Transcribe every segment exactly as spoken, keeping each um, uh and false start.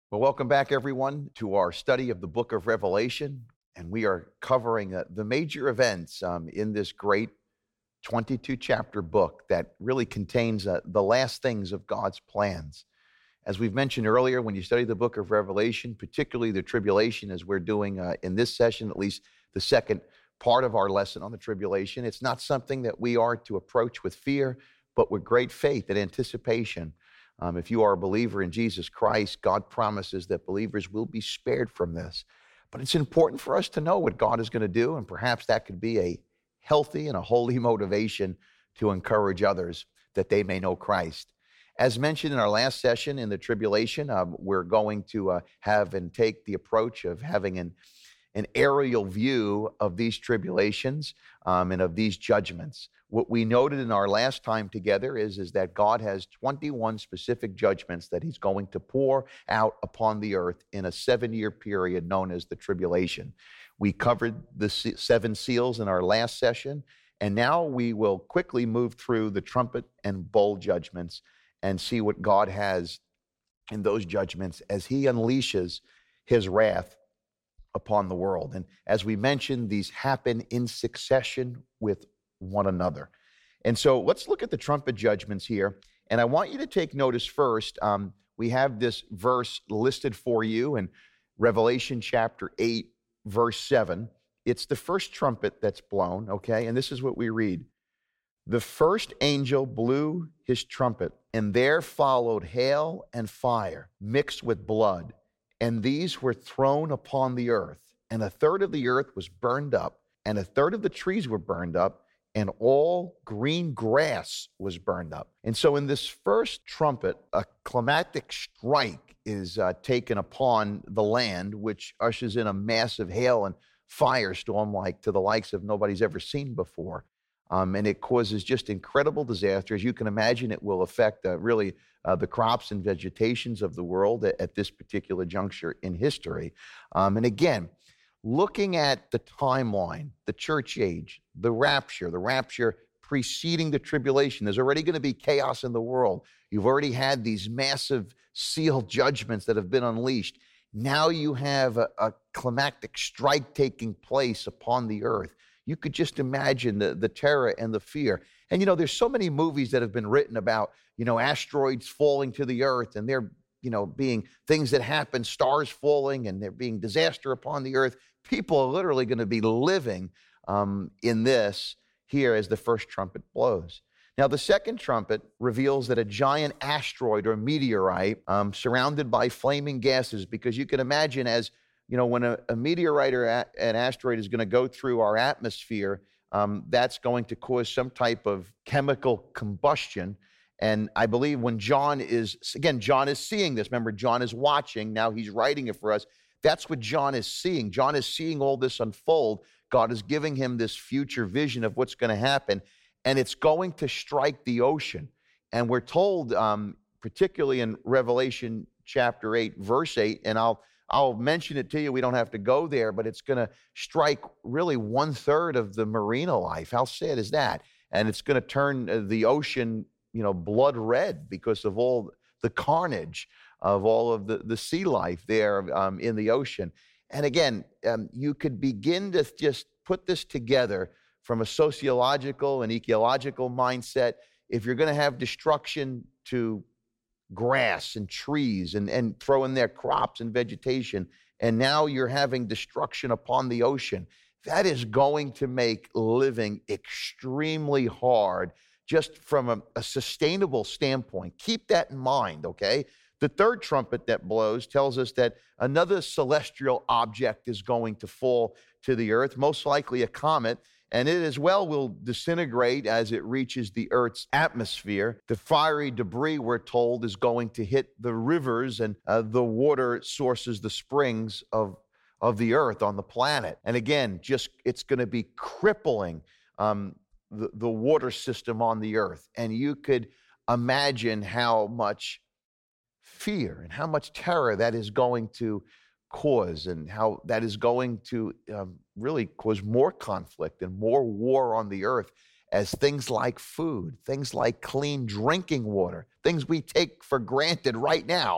Well, welcome back, everyone, to our study of the book of Revelation. And we are covering uh, the major events um, in this great twenty-two chapter book that really contains uh, the last things of God's plans. As we've mentioned earlier, when you study the book of Revelation, particularly the tribulation, as we're doing uh, in this session, at least the second part of our lesson on the tribulation, it's not something that we are to approach with fear, but with great faith and anticipation. Um, if you are a believer in Jesus Christ, God promises that believers will be spared from this. But it's important for us to know what God is going to do, and perhaps that could be a healthy and a holy motivation to encourage others that they may know Christ. As mentioned in our last session in the tribulation, um, we're going to uh, have and take the approach of having an, an aerial view of these tribulations um, and of these judgments. What we noted in our last time together is, is that God has twenty-one specific judgments that he's going to pour out upon the earth in a seven-year period known as the tribulation. We covered the seven seals in our last session, and now we will quickly move through the trumpet and bowl judgments and see what God has in those judgments as he unleashes his wrath upon the world. And as we mentioned, these happen in succession with one another. And so let's look at the trumpet judgments here. And I want you to take notice first. Um, we have this verse listed for you in Revelation chapter eight, verse seven. It's the first trumpet that's blown, okay? And this is what we read. The first angel blew his trumpet, and there followed hail and fire mixed with blood. And these were thrown upon the earth. And a third of the earth was burned up, and a third of the trees were burned up, and all green grass was burned up. And so in this first trumpet, a climactic strike is uh, taken upon the land, which ushers in a massive hail and firestorm like to the likes of nobody's ever seen before. Um, and it causes just incredible disaster. As you can imagine, it will affect uh, really uh, the crops and vegetations of the world at, at this particular juncture in history. Um, and again, looking at the timeline, the church age, the rapture, the rapture preceding the tribulation, there's already going to be chaos in the world. You've already had these massive seal judgments that have been unleashed. Now you have a, a climactic strike taking place upon the earth. You could just imagine the, the terror and the fear. And, you know, there's so many movies that have been written about, you know, asteroids falling to the earth and there, you know, being things that happen, stars falling, and there being disaster upon the earth. People are literally going to be living um, in this here as the first trumpet blows. Now, the second trumpet reveals that a giant asteroid or meteorite um, surrounded by flaming gases, because you can imagine as, you know, when a, a meteorite or a, an asteroid is going to go through our atmosphere, um, that's going to cause some type of chemical combustion. And I believe when John is, again, John is seeing this. Remember, John is watching. Now he's writing it for us. That's what John is seeing. John is seeing all this unfold. God is giving him this future vision of what's going to happen. And it's going to strike the ocean. And we're told, um, particularly in Revelation chapter eight, verse eight, and I'll I'll mention it to you. We don't have to go there, but it's going to strike really one third of the marina life. How sad is that? And it's going to turn the ocean, you know, blood red because of all the carnage of all of the, the sea life there um, in the ocean. And again, um, you could begin to just put this together from a sociological and ecological mindset. If you're going to have destruction to grass and trees and, and throw in their crops and vegetation, and now you're having destruction upon the ocean, that is going to make living extremely hard just from a, a sustainable standpoint. Keep that in mind, okay? The third trumpet that blows tells us that another celestial object is going to fall to the earth, most likely a comet, and it as well will disintegrate as it reaches the Earth's atmosphere. The fiery debris, we're told, is going to hit the rivers and uh, the water sources, the springs of, of the earth on the planet. And again, just it's going to be crippling um, the, the water system on the earth. And you could imagine how much fear and how much terror that is going to cause, and how that is going to um, really cause more conflict and more war on the earth, as things like food, things like clean drinking water, things we take for granted right now,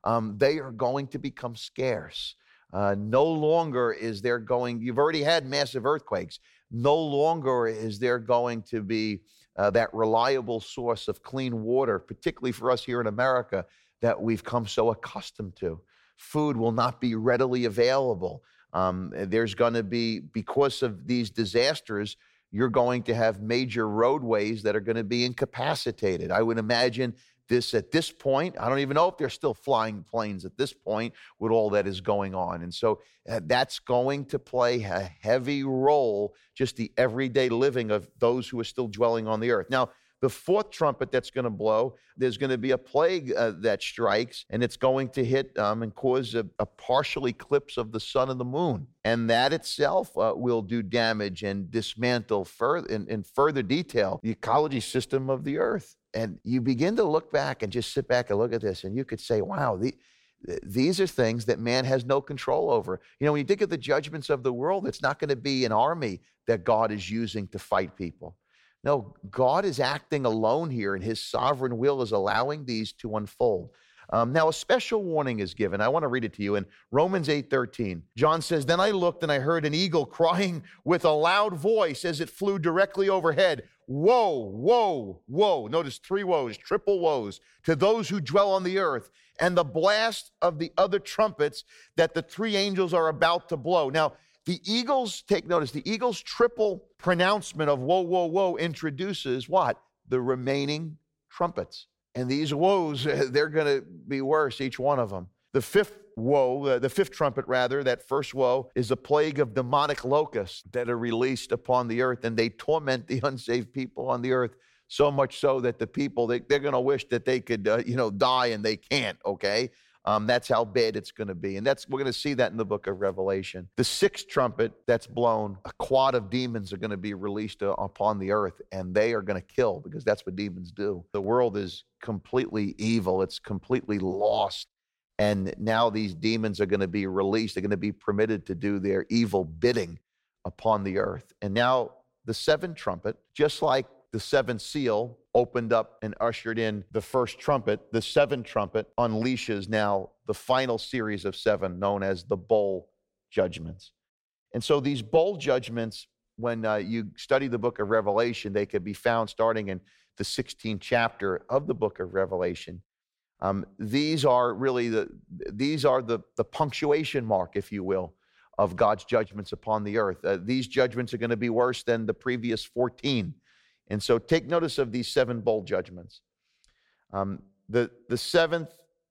um, they are going to become scarce. Uh, no longer is there going, you've already had massive earthquakes. No longer is there going to be uh, that reliable source of clean water, particularly for us here in America, that we've come so accustomed to. Food will not be readily available. Um, there's going to be, because of these disasters, you're going to have major roadways that are going to be incapacitated. I would imagine this at this point. I don't even know if they're still flying planes at this point with all that is going on. And so uh, that's going to play a heavy role, just the everyday living of those who are still dwelling on the earth. Now, the fourth trumpet that's going to blow, there's going to be a plague uh, that strikes, and it's going to hit um, and cause a, a partial eclipse of the sun and the moon. And that itself uh, will do damage and dismantle further, in, in further detail, the ecology system of the earth. And you begin to look back and just sit back and look at this, and you could say, wow, the, these are things that man has no control over. You know, when you think of the judgments of the world, it's not going to be an army that God is using to fight people. No, God is acting alone here, and his sovereign will is allowing these to unfold. Um, now, a special warning is given. I want to read it to you in Romans eight thirteen. John says, "Then I looked and I heard an eagle crying with a loud voice as it flew directly overhead. Woe, woe, woe." Notice three woes, triple woes, to those who dwell on the earth, and the blast of the other trumpets that the three angels are about to blow. Now, the eagles, take notice, the eagle's triple pronouncement of woe, woe, woe introduces what? The remaining trumpets. And these woes, they're going to be worse, each one of them. The fifth woe, uh, the fifth trumpet rather, that first woe, is a plague of demonic locusts that are released upon the earth, and they torment the unsaved people on the earth, so much so that the people, they, they're going to wish that they could, uh, you know, die, and they can't, okay? Um, that's how bad it's going to be. And that's we're going to see that in the book of Revelation. The sixth trumpet that's blown, a quad of demons are going to be released uh, upon the earth, and they are going to kill, because that's what demons do. The world is completely evil. It's completely lost. And now these demons are going to be released. They're going to be permitted to do their evil bidding upon the earth. And now the seventh trumpet, just like the seventh seal opened up and ushered in the first trumpet, the seventh trumpet unleashes now the final series of seven, known as the bowl judgments. And so these bowl judgments, when uh, you study the book of Revelation, they could be found starting in the sixteenth chapter of the book of Revelation. Um, these are really the these are the, the punctuation mark, if you will, of God's judgments upon the earth. Uh, these judgments are going to be worse than the previous fourteen. And so take notice of these seven bowl judgments. Um, the, the seventh,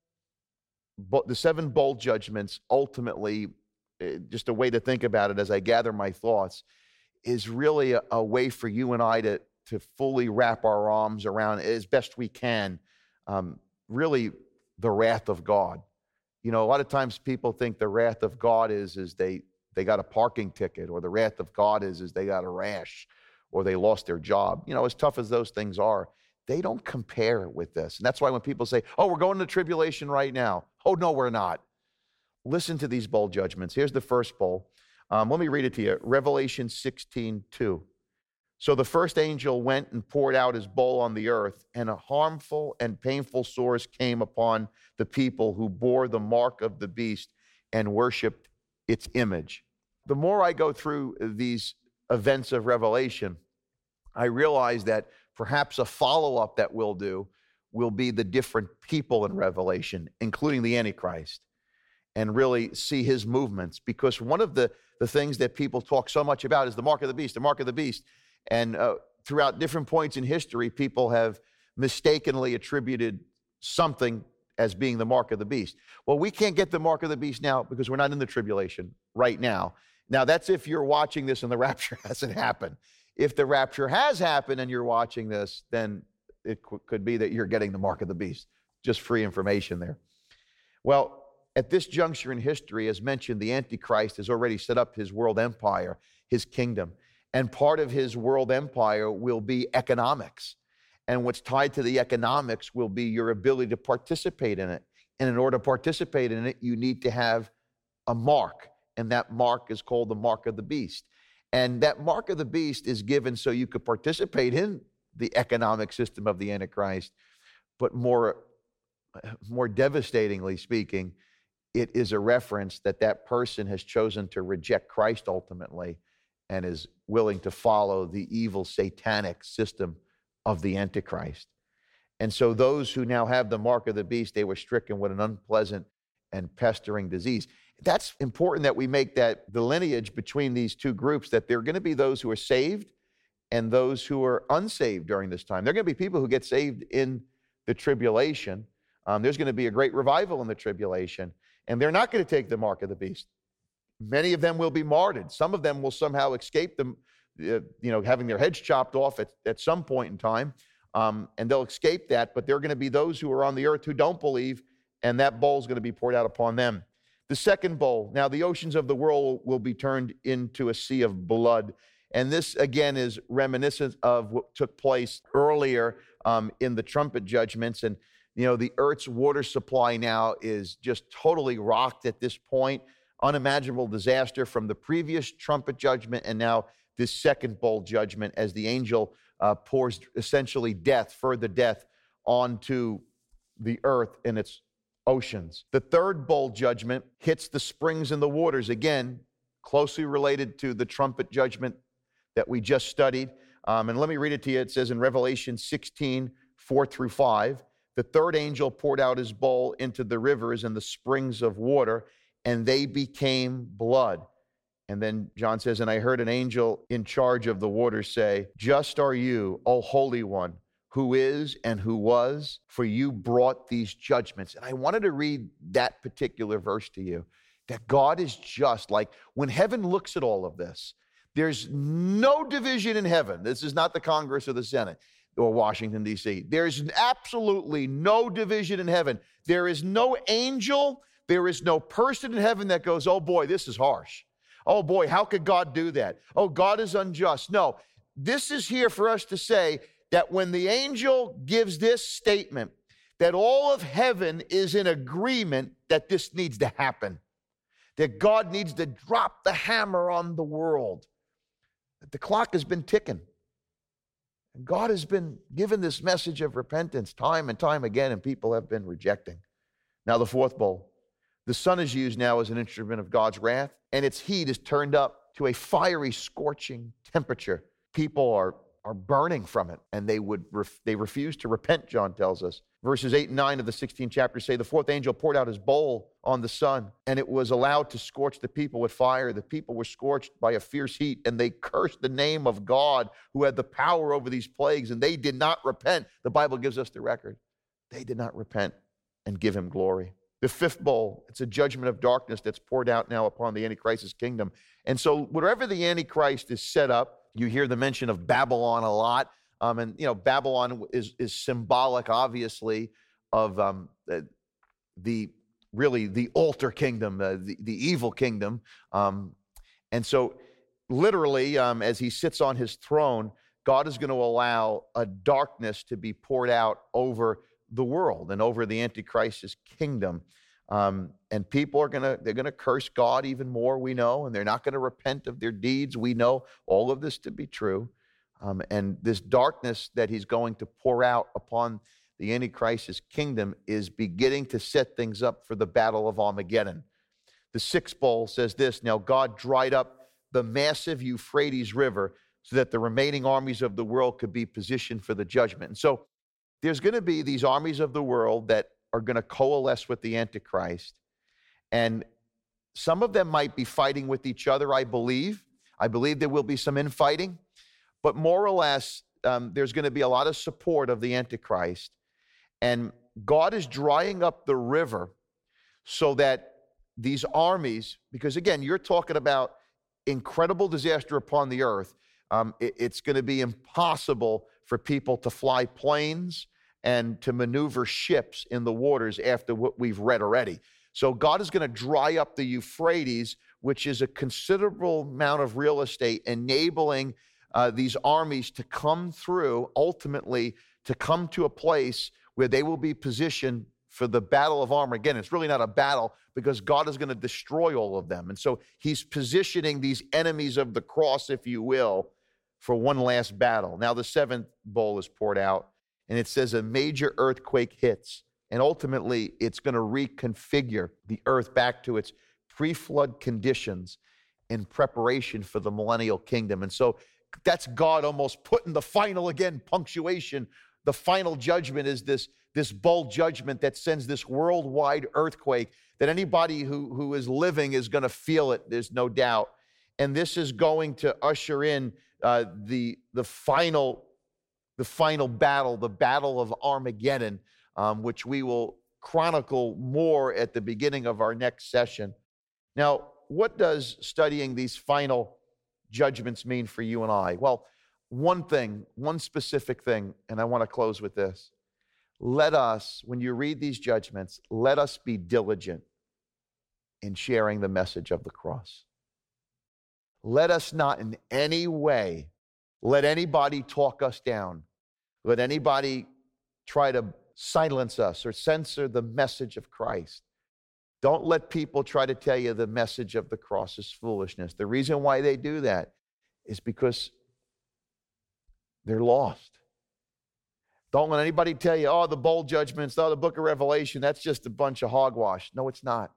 the seven bowl judgments ultimately, just a way to think about it as I gather my thoughts, is really a, a way for you and I to, to fully wrap our arms around as best we can, um, really the wrath of God. You know, a lot of times people think the wrath of God is, is they, they got a parking ticket, or the wrath of God is, is they got a rash, or they lost their job. You know, as tough as those things are, they don't compare with this. And that's why when people say, oh, we're going to tribulation right now. Oh, no, we're not. Listen to these bowl judgments. Here's the first bowl. Um, let me read it to you. Revelation sixteen two. "So the first angel went and poured out his bowl on the earth, and a harmful and painful sores came upon the people who bore the mark of the beast and worshiped its image." The more I go through these events of Revelation, I realize that perhaps a follow-up that we'll do will be the different people in Revelation, including the Antichrist, and really see his movements. Because one of the, the things that people talk so much about is the mark of the beast, the mark of the beast. And uh, throughout different points in history, people have mistakenly attributed something as being the mark of the beast. Well, we can't get the mark of the beast now because we're not in the tribulation right now. Now, that's if you're watching this and the rapture hasn't happened. If the rapture has happened and you're watching this, then it c- could be that you're getting the mark of the beast. Just free information there. Well, at this juncture in history, as mentioned, the Antichrist has already set up his world empire, his kingdom. And part of his world empire will be economics. And what's tied to the economics will be your ability to participate in it. And in order to participate in it, you need to have a mark. And that mark is called the mark of the beast. And that mark of the beast is given so you could participate in the economic system of the Antichrist. But more more devastatingly speaking, it is a reference that that person has chosen to reject Christ ultimately and is willing to follow the evil satanic system of the Antichrist. And so those who now have the mark of the beast, they were stricken with an unpleasant and pestering disease. That's important that we make that the lineage between these two groups, that there are going to be those who are saved and those who are unsaved during this time. There are going to be people who get saved in the tribulation. Um, there's going to be a great revival in the tribulation, and they're not going to take the mark of the beast. Many of them will be martyred. Some of them will somehow escape them, uh, you know, having their heads chopped off at, at some point in time, um, and they'll escape that. But there are going to be those who are on the earth who don't believe, and that bowl is going to be poured out upon them. The second bowl, now the oceans of the world will be turned into a sea of blood. And this, again, is reminiscent of what took place earlier um, in the trumpet judgments. And, you know, the earth's water supply now is just totally rocked at this point. Unimaginable disaster from the previous trumpet judgment and now this second bowl judgment as the angel uh, pours essentially death, further death, onto the earth and its oceans. The third bowl judgment hits the springs and the waters, again, closely related to the trumpet judgment that we just studied. Um, and let me read it to you. It says in Revelation sixteen, four through five, the third angel poured out his bowl into the rivers and the springs of water, and they became blood. And then John says, and I heard an angel in charge of the waters say, just are you, O Holy One, who is and who was, for you brought these judgments. And I wanted to read that particular verse to you, that God is just. Like when heaven looks at all of this, there's no division in heaven. This is not the Congress or the Senate or Washington, D C There's absolutely no division in heaven. There is no angel, there is no person in heaven that goes, oh boy, this is harsh. Oh boy, how could God do that? Oh, God is unjust. No, this is here for us to say that when the angel gives this statement, that all of heaven is in agreement that this needs to happen, that God needs to drop the hammer on the world, that the clock has been ticking. And God has been given this message of repentance time and time again, and people have been rejecting. Now the fourth bowl. The sun is used now as an instrument of God's wrath, and its heat is turned up to a fiery, scorching temperature. People are, are burning from it, and they would ref, they refuse to repent, John tells us. Verses eight and nine of the sixteenth chapter say, the fourth angel poured out his bowl on the sun, and it was allowed to scorch the people with fire. The people were scorched by a fierce heat, and they cursed the name of God who had the power over these plagues, and they did not repent. The Bible gives us the record. They did not repent and give him glory. The fifth bowl, it's a judgment of darkness that's poured out now upon the Antichrist's kingdom. And so wherever the Antichrist is set up, you hear the mention of Babylon a lot. Um, and, you know, Babylon is, is symbolic, obviously, of um, the, the really the altar kingdom, uh, the, the evil kingdom. Um, and so literally, um, as he sits on his throne, God is going to allow a darkness to be poured out over the world and over the Antichrist's kingdom. Um, and people are going to, they're going to curse God even more, we know, and they're not going to repent of their deeds. We know all of this to be true. Um, and this darkness that he's going to pour out upon the Antichrist's kingdom is beginning to set things up for the battle of Armageddon. The sixth bowl says this, now God dried up the massive Euphrates River so that the remaining armies of the world could be positioned for the judgment. And so there's going to be these armies of the world that are going to coalesce with the Antichrist. And some of them might be fighting with each other, I believe. I believe there will be some infighting. But more or less, um, there's going to be a lot of support of the Antichrist. And God is drying up the river so that these armies, because again, you're talking about incredible disaster upon the earth. Um, it, it's going to be impossible for people to fly planes and to maneuver ships in the waters after what we've read already. So God is going to dry up the Euphrates, which is a considerable amount of real estate, enabling uh, these armies to come through, ultimately to come to a place where they will be positioned for the battle of Armageddon. It's really not a battle because God is going to destroy all of them. And so he's positioning these enemies of the cross, if you will, for one last battle. Now the seventh bowl is poured out, and it says a major earthquake hits. And ultimately, it's going to reconfigure the earth back to its pre-flood conditions in preparation for the millennial kingdom. And so that's God almost putting the final, again, punctuation. The final judgment is this, this bold judgment that sends this worldwide earthquake that anybody who, who is living is going to feel it, there's no doubt. And this is going to usher in uh, the, the, final, the final battle, the battle of Armageddon, um, which we will chronicle more at the beginning of our next session. Now, what does studying these final judgments mean for you and I? Well, one thing, one specific thing, and I want to close with this. Let us, when you read these judgments, let us be diligent in sharing the message of the cross. Let us not in any way let anybody talk us down. Let anybody try to silence us or censor the message of Christ. Don't let people try to tell you the message of the cross is foolishness. The reason why they do that is because they're lost. Don't let anybody tell you, oh, the bold judgments, oh, the book of Revelation, that's just a bunch of hogwash. No, it's not.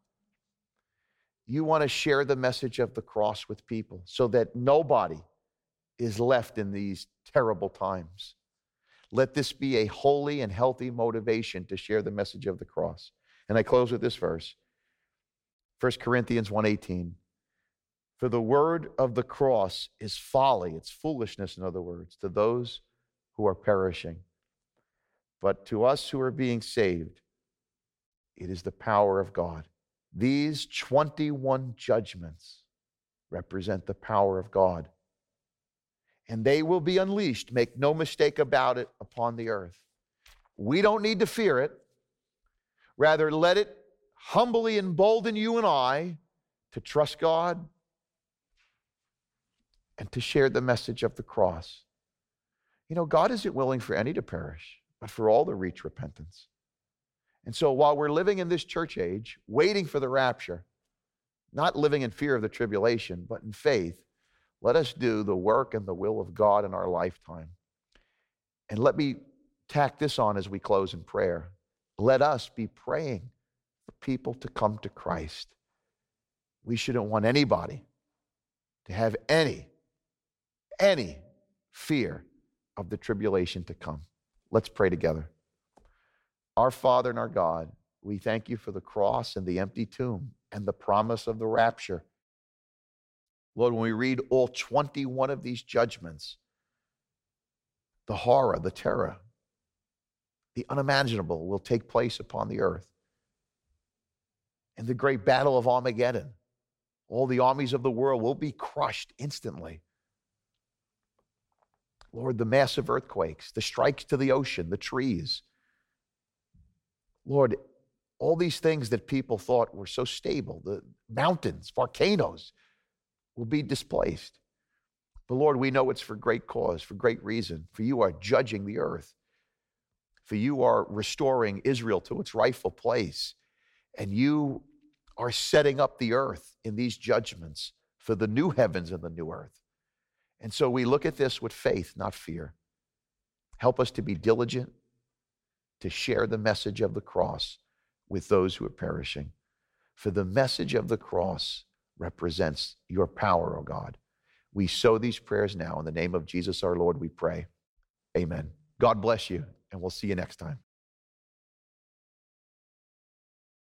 You want to share the message of the cross with people so that nobody is left in these terrible times. Let this be a holy and healthy motivation to share the message of the cross. And I close with this verse, First Corinthians one eighteen. For the word of the cross is folly, it's foolishness, in other words, to those who are perishing. But to us who are being saved, it is the power of God. These twenty-one judgments represent the power of God. And they will be unleashed, make no mistake about it, upon the earth. We don't need to fear it. Rather, let it humbly embolden you and I to trust God and to share the message of the cross. You know, God isn't willing for any to perish, but for all to reach repentance. And so while we're living in this church age, waiting for the rapture, not living in fear of the tribulation, but in faith, let us do the work and the will of God in our lifetime. And let me tack this on as we close in prayer. Let us be praying for people to come to Christ. We shouldn't want anybody to have any, any fear of the tribulation to come. Let's pray together. Our Father and our God, we thank you for the cross and the empty tomb and the promise of the rapture. Lord, when we read all twenty-one of these judgments, the horror, the terror, the unimaginable will take place upon the earth. In the great battle of Armageddon, all the armies of the world will be crushed instantly. Lord, the massive earthquakes, the strikes to the ocean, the trees. Lord, all these things that people thought were so stable, the mountains, volcanoes, will be displaced. But Lord, we know it's for great cause, for great reason, for you are judging the earth, for you are restoring Israel to its rightful place, and you are setting up the earth in these judgments for the new heavens and the new earth. And so we look at this with faith, not fear. Help us to be diligent, to share the message of the cross with those who are perishing. For the message of the cross represents your power, O God. We sow these prayers now. In the name of Jesus our Lord, we pray. Amen. God bless you, and we'll see you next time.